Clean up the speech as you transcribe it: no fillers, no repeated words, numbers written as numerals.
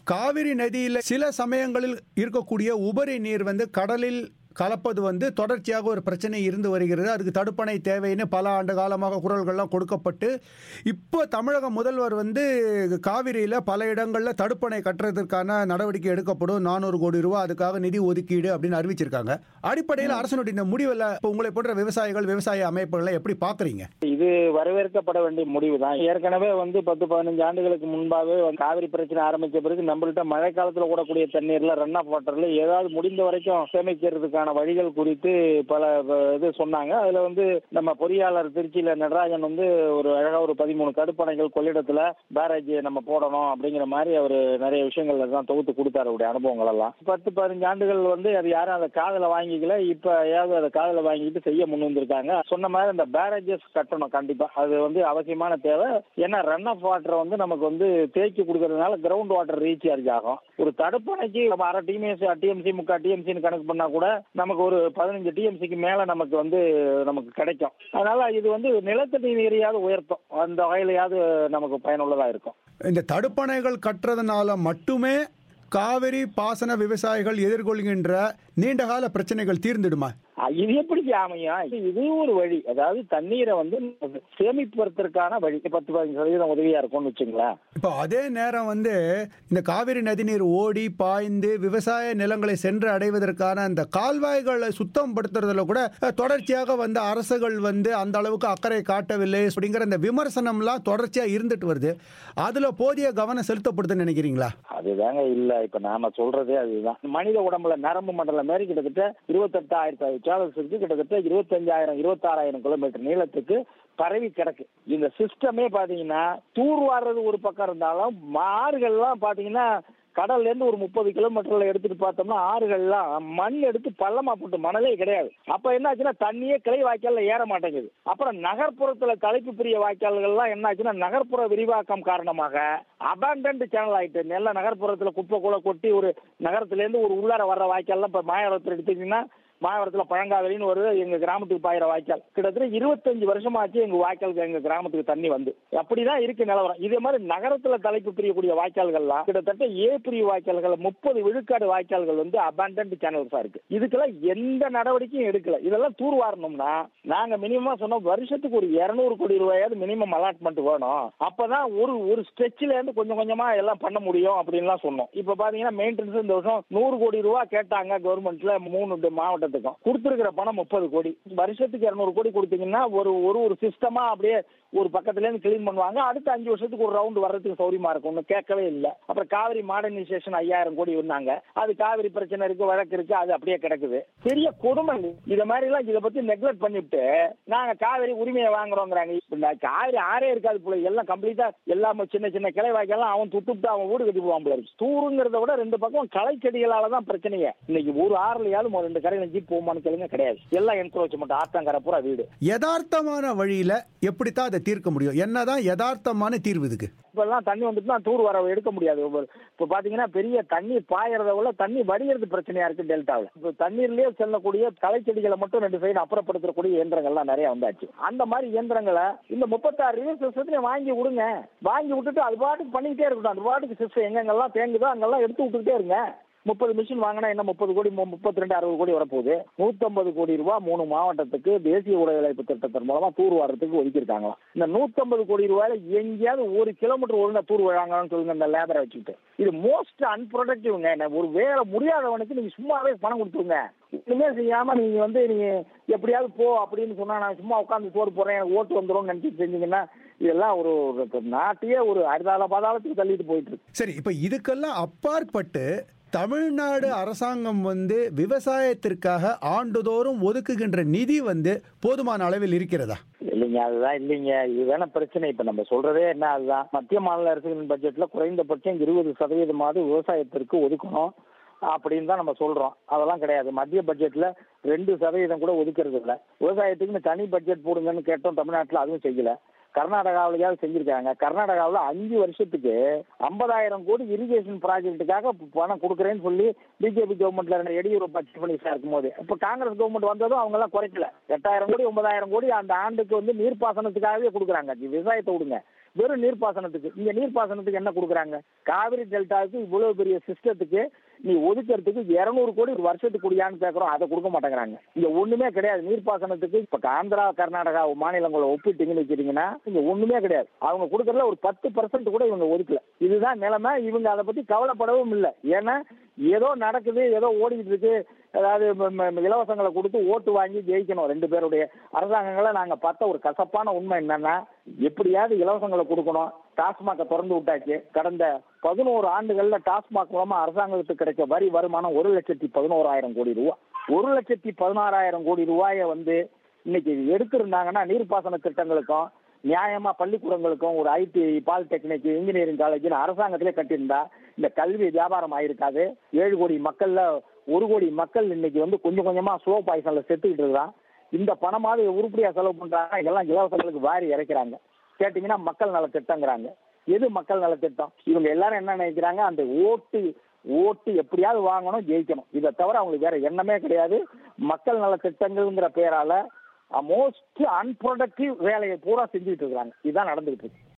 காவிரி நதியில் சில சமயங்களில் இருக்கக்கூடிய உபரி நீர் கடலில் கலப்பது தொடர்ச்சியாக ஒரு பிரச்சனை இருந்து வருகிறது. அதுக்கு தடுப்பணை தேவைன்னு பல ஆண்டு காலமாக குரல்கள்லாம் கொடுக்கப்பட்டு இப்போ தமிழக முதல்வர் காவிரியில் பல இடங்களில் தடுப்பணை கட்டுறதுக்கான நடவடிக்கை எடுக்கப்படும், 400 கோடி ரூபாய் அதுக்காக நிதி ஒதுக்கீடு அப்படின்னு அறிவிச்சிருக்காங்க. அடிப்படையில் அரசனுடைய இந்த முடிவில் இப்போ உங்களை போன்ற விவசாயிகள், விவசாய அமைப்புகளை எப்படி பார்க்குறீங்க? இது வரவேற்கப்பட வேண்டிய முடிவு தான். ஏற்கனவே 10-15 ஆண்டுகளுக்கு முன்பாகவே காவிரி பிரச்சனை ஆரம்பிச்ச பிறகு நம்மள்கிட்ட மழை காலத்தில் ஓடக்கூடிய தண்ணீர்ல ரன் ஆஃப் வாட்டர்ல ஏதாவது முடிந்த வரைக்கும் சேமிக்கிறதுக்கான வழிகள் குறித்து பல இது சொன்னாங்க. அதுல நம்ம பொறியாளர் திருச்சியில நடராஜன் ஒரு அழகா ஒரு 13 தடுப்பணைகள் கொள்ளிடத்துல பேரேஜ் நம்ம போடணும் அப்படிங்கிற மாதிரி அவர் நிறைய விஷயங்கள் தான் தொகுத்து கொடுத்தாரு. அவருடைய அனுபவங்கள் எல்லாம் 10-15 ஆண்டுகள் அது யாரும் அதை காதல வாங்கிக்கல. இப்ப ஏதாவது அதை காதல வாங்கிட்டு செய்ய முன் வந்திருக்காங்க. சொன்ன மாதிரி இந்த பேரேஜஸ் கட்டணும் கண்டிப்பா. அது அவசியமான தேவை. ஏன்னா ரன் ஆஃப் வாட்டர் நமக்கு தேக்கி கொடுக்கறதுனால கிரவுண்ட் வாட்டர் ரீசார்ஜ் ஆகும். ஒரு தடுப்பணைக்கு நம்ம அரை டிஎம்சி முக்கால் டிஎம்சின்னு கணக்கு பண்ணா கூட நமக்கு ஒரு 15 டிஎம்சிக்கு மேல நமக்கு கிடைக்கும். அதனால இது நிலத்தடி நீரையாவது உயர்த்தும், அந்த வகையிலையாவது நமக்கு பயனுள்ளதா இருக்கும். இந்த தடுப்பணைகள் கட்டுறதுனால மட்டுமே காவிரி பாசன விவசாயிகள் எதிர்கொள்கின்ற நீண்டகால பிரச்சனைகள் தீர்ந்துடுமா? இது எப்படி அமையும்? இது ஒரு வழி. அதாவது தண்ணீரை சேமிப்பதற்கான வழி 10-15% உதவியா இருக்கும்னு வச்சுங்களேன். இப்போ அதே நேரம் இந்த காவிரி நதிநீர் ஓடி பாய்ந்து விவசாய நிலங்களை சென்று அடைவதற்கான அந்த கால்வாய்களை சுத்தம் படுத்துறதுல கூட தொடர்ச்சியாக அரசுகள் அந்த அளவுக்கு அக்கறை காட்டவில்லை அப்படிங்கிற அந்த விமர்சனம்லாம் தொடர்ச்சியா இருந்துட்டு வருது. அதுல போதிய கவனம் செலுத்தப்படுதுன்னு நினைக்கிறீங்களா? அதுதாங்க இல்ல. இப்ப நாம சொல்றதே அதுதான். மனித உடம்புல நரம்பு மண்டலம் மாதிரி கிட்டத்தட்ட 28,000 கிலோமீட்டருக்கு கிட்டத்தட்ட 25,000-26,000 கிலோமீட்டர் நீளத்துக்கு பரவி கிடக்கு. இந்த சிஸ்டமே பாத்தீங்கன்னா தூர்வாடுறது ஒரு பக்கம் இருந்தாலும் ஆறுகள்லாம் பாத்தீங்கன்னா கடல்ல இருந்து ஒரு 30 கிலோமீட்டர்ல எடுத்துட்டு பார்த்தோம்னா ஆறுகள்லாம் மண் எடுத்து பள்ளமா போட்டு மணலே கிடையாது. அப்ப என்ன ஆச்சுன்னா தண்ணியே கிளை வாய்க்கால்ல ஏற மாட்டேங்குது. அப்புறம் நகர்ப்புறத்துல தலைப்பு பிரிய வாய்க்கால்கள்லாம் என்ன ஆச்சுன்னா நகர்ப்புற விரிவாக்கம் காரணமாக அபாண்டன்ட் சேனல் ஆயிட்டு. நல்ல நகர்ப்புறத்துல குப்பை கூட கொட்டி ஒரு நகரத்துல இருந்து ஒரு உள்ளார வர்ற வாய்க்கால்லாம் இப்ப மாயவரத்துல எடுத்தீங்கன்னா மாயவரத்துல பழங்காவிலின்னு ஒரு எங்க கிராமத்துக்கு பாயிற வாய்க்கால் கிட்டத்தட்ட 25 வருஷமாச்சு எங்க வாய்க்காலுக்கு எங்க கிராமத்துக்கு தண்ணி அப்படிதான் இருக்கு நிலவரம். இதே மாதிரி நகரத்துல தலைப்பு பிரியக்கூடிய வாய்க்கால்கள்லாம் கிட்டத்தட்ட பிரிய வாய்க்கால்கள் 30 விழுக்காடு வாய்க்கால்கள் அபாண்டன்ட் சேனல்ஸா இருக்கு. இதுக்கெல்லாம் எந்த நடவடிக்கையும் எடுக்கல. இதெல்லாம் தூர்வாரணும்னா நாங்க மினிமமா சொன்னோம் வருஷத்துக்கு ஒரு 200 கோடி ரூபாயாவது மினிமம் அலாட்மெண்ட் வேணும். அப்பதான் ஒரு ஸ்ட்ரெச்ல இருந்து கொஞ்சம் கொஞ்சமா எல்லாம் பண்ண முடியும் அப்படின்னு சொன்னோம். இப்ப பாத்தீங்கன்னா மெயின்டெனன்ஸ் இந்த வருஷம் 100 கோடி ரூபாய் கேட்டாங்க கவர்மெண்ட்ல 3 மாவட்டம் கொடுத்திருக்கிற பணம் 30 கோடி. வருஷத்துக்கு 200 கோடி கொடுத்தீங்கன்னா ஒரு சிஸ்டமா அப்படியே ஒரு பக்கத்துல இருந்து கிளீன் பண்ணுவாங்க. அடுத்த 5 வருஷத்துக்கு ஒரு ரவுண்ட் வர்றதுக்கு சௌரியமா இருக்கும். கேட்கவே இல்லை. அப்புறம் காவிரி மாடர்னைசேஷன் 5000 கோடி வந்தாங்க. அது காவிரி பிரச்சனை இருக்கு, வழக்கு இருக்கு, அது அப்படியே கிடக்குது. பெரிய கொடுமை. இத மாதிரி எல்லாம் இதை பத்தி நெக்லெக்ட் பண்ணிவிட்டு நாங்க காவிரி உரிமையை வாங்குறோங்கிறாங்க. காவிரி ஆறே இருக்காது போல. எல்லாம் கம்ப்ளீட்டா எல்லாமே சின்ன சின்ன கிளை வாய்க்கெல்லாம் அவன் துட்டுட்டு அவன் வீடு கட்டி போவான் போல. தூருங்கிறத விட 2 பக்கம் களை செடிகளாலதான் பிரச்சனையே. இன்னைக்கு ஒரு ஆறுலயாவது 2 கரையில ஜீப் போமான்னு கேளுங்க, கிடையாது. எல்லாம் என்க்ரோச்மெண்ட், ஆத்தங்கரை பூரா வீடு. யதார்த்தமான வழியில எப்படித்தான் அதை தீர்க்க முடியும்? என்னதான் யதார்த்தமான தீர்வு இதுக்கு? இப்பெல்லாம் தண்ணி வந்துட்டுனா தூர் வர எடுக்க முடியாது. இப்ப பாத்தீங்கன்னா பெரிய தண்ணி பாயறத விட தண்ணி வடிகிறது பிரச்சனையா இருக்கு டெல்டாவில். இப்ப தண்ணீர்லயே செல்லக்கூடிய களை செடிகளை மட்டும் 2 சைடு அப்புறப்படுத்தக்கூடிய இயந்திரங்கள்லாம் நிறைய வந்தாச்சு. அந்த மாதிரி இயந்திரங்களை இந்த 36 ரிவர்ஸ் சிஸ்டத்தையும் வாங்கி விடுங்க. வாங்கி விட்டுட்டு அது பாட்டுக்கு பண்ணிக்கிட்டே இருக்கட்டும். அது பாட்டுக்கு சிஸ்டம் எங்கெங்கெல்லாம் தேங்குதோ அங்கெல்லாம் எடுத்து விட்டுக்கிட்டே இருங்க. 30 மிஷின் வாங்கினா என்ன 30 கோடி 32-60 கோடி வரப்போகுது. 150 கோடி ரூபாய் 3 மாவட்டத்துக்கு தேசிய உடல்நலப்பு திட்டத்தின் மூலமா தூர் வாரத்துக்கு ஒதுக்கியிருக்காங்களாம். இந்த 150 கோடி ரூபாயில எங்கேயாவது 1 கிலோமீட்டர் ஒழுங்கா தூர் வாங்கலாம்னு சொல்லுங்க இந்த லேபரை வச்சுக்கிட்டு. இது மோஸ்ட் அன்ப்ரொடக்டிவ்ங்க. ஒரு வேலை முடியாதவனுக்கு நீங்க சும்மாவே பணம் கொடுத்துருங்க. ஒண்ணுமே செய்யாம நீங்க நீங்க எப்படியாவது போ அப்படின்னு சொன்னா நான் சும்மா உட்காந்து சோறு போறேன் எனக்கு ஓட்டு வந்துடும் நினைச்சிட்டு செஞ்சீங்கன்னா இதெல்லாம் ஒரு நாட்டையே ஒரு அரிதால பாதாளத்துக்கு தள்ளிட்டு போயிட்டு இருக்கு. சரி, இப்ப இதுக்கெல்லாம் அப்பாற்பட்டு தமிழ்நாடு அரசாங்கம் விவசாயத்திற்காக ஆண்டுதோறும் ஒதுக்குகின்ற நிதி போதுமான அளவில் இருக்கிறதா? இல்லைங்க, அதுதான் இல்லைங்க. இதுதான பிரச்சனை. இப்ப நம்ம சொல்றதே என்ன, அதுதான் மத்திய மாநில அரசுகளின் பட்ஜெட்ல குறைந்தபட்சம் 20% விவசாயத்திற்கு ஒதுக்கணும் அப்படின்னு தான் நம்ம சொல்றோம். அதெல்லாம் கிடையாது. மத்திய பட்ஜெட்ல 2% கூட ஒதுக்கிறது இல்லை. விவசாயத்துக்குன்னு தனி பட்ஜெட் போடுங்கன்னு கேட்டோம். தமிழ்நாட்டில் அதுவும் செய்யல. கர்நாடகாவிலேயாவது செஞ்சிருக்காங்க. கர்நாடகாவில் 5 வருஷத்துக்கு 50,000 கோடி இரிகேஷன் ப்ராஜெக்டுக்காக பணம் கொடுக்குறேன்னு சொல்லி பிஜேபி கவர்மெண்ட்ல எடியூரப்பா சீஃப் மினிஸ்டரா இருக்கும்போது, இப்போ காங்கிரஸ் கவர்மெண்ட் வந்ததும் அவங்க எல்லாம் குறைக்கல. 8,000 கோடி 9,000 கோடி அந்த ஆண்டுக்கு நீர்ப்பாசனத்துக்காகவே கொடுக்குறாங்க. விவசாயத்தை விடுங்க, வெறும் நீர்ப்பாசனத்துக்கு. இங்க நீர்ப்பாசனத்துக்கு என்ன கொடுக்குறாங்க? காவிரி டெல்டாவுக்கு இவ்வளவு பெரிய சிஸ்டத்துக்கு நீ ஒதுக்கிறதுக்கு 200 கோடி ஒரு வருஷத்துக்கு கூடியான்னு கேட்கறோம், அதை கொடுக்க மாட்டேங்கிறாங்க. இங்க ஒண்ணுமே கிடையாது நீர்ப்பாசனத்துக்கு. இப்ப ஆந்திரா கர்நாடகா மாநிலங்களை ஒப்பிட்டீங்கன்னு வச்சுட்டீங்கன்னா இங்க ஒண்ணுமே கிடையாது. அவங்க கொடுக்கறதுல ஒரு 10% கூட இவங்க ஒதுக்கல. இதுதான் நிலைமை. இவங்க அதை பத்தி கவலைப்படவும் இல்லை. ஏன்னா ஏதோ நடக்குது, ஏதோ ஓடிக்கிட்டு இருக்கு. அதாவது இலவசங்களை கொடுத்து ஓட்டு வாங்கி ஜெயிக்கணும். 2 பேருடைய அரசாங்கங்களை நாங்க பார்த்த ஒரு கசப்பான உண்மை என்னன்னா, எப்படியாவது இலவசங்களை கொடுக்கணும். டாஸ்மாக திறந்து விட்டாச்சு. கடந்த 11 ஆண்டுகள்ல டாஸ்மாக் மூலமா அரசாங்கத்துக்கு கிடைச்ச வரி வருமானம் 1,11,000 கோடி ரூபாய். 1,16,000 கோடி ரூபாயை இன்னைக்கு எடுத்திருந்தாங்கன்னா நீர்ப்பாசன திட்டங்களுக்கும் நியாயமா பள்ளிக்கூடங்களுக்கும் ஒரு ஐடி, பாலிடெக்னிக், இன்ஜினியரிங் காலேஜ் அரசாங்கத்திலே கட்டியிருந்தா இந்த கல்வி வியாபாரம் ஆயிருக்காது. 7 கோடி மக்கள்ல 1 கோடி மக்கள் இன்னைக்கு கொஞ்சம் கொஞ்சமா ஸ்லோ பாய்சன்ல செத்துக்கிட்டு இருக்கான். இந்த பணமாவது உருப்படியா செலவு பண்றாங்க, எல்லாம் இலவசங்களுக்கு வாரி இறைக்கிறாங்க. கேட்டீங்கன்னா மக்கள் நல திட்டங்கிறாங்க. எது மக்கள் நல திட்டம்? இவங்க எல்லாரும் என்ன நினைக்கிறாங்க? அந்த ஓட்டு எப்படியாவது வாங்கணும், ஜெயிக்கணும். இதை தவிர அவங்களுக்கு வேற எண்ணமே கிடையாது. மக்கள் நல திட்டங்கள்ங்கிற பேரால மோஸ்ட் அன்ப்ரொடக்டிவ் வேலையை பூரா செஞ்சுட்டு இருக்காங்க. இதுதான் நடந்துகிட்டு இருக்கு.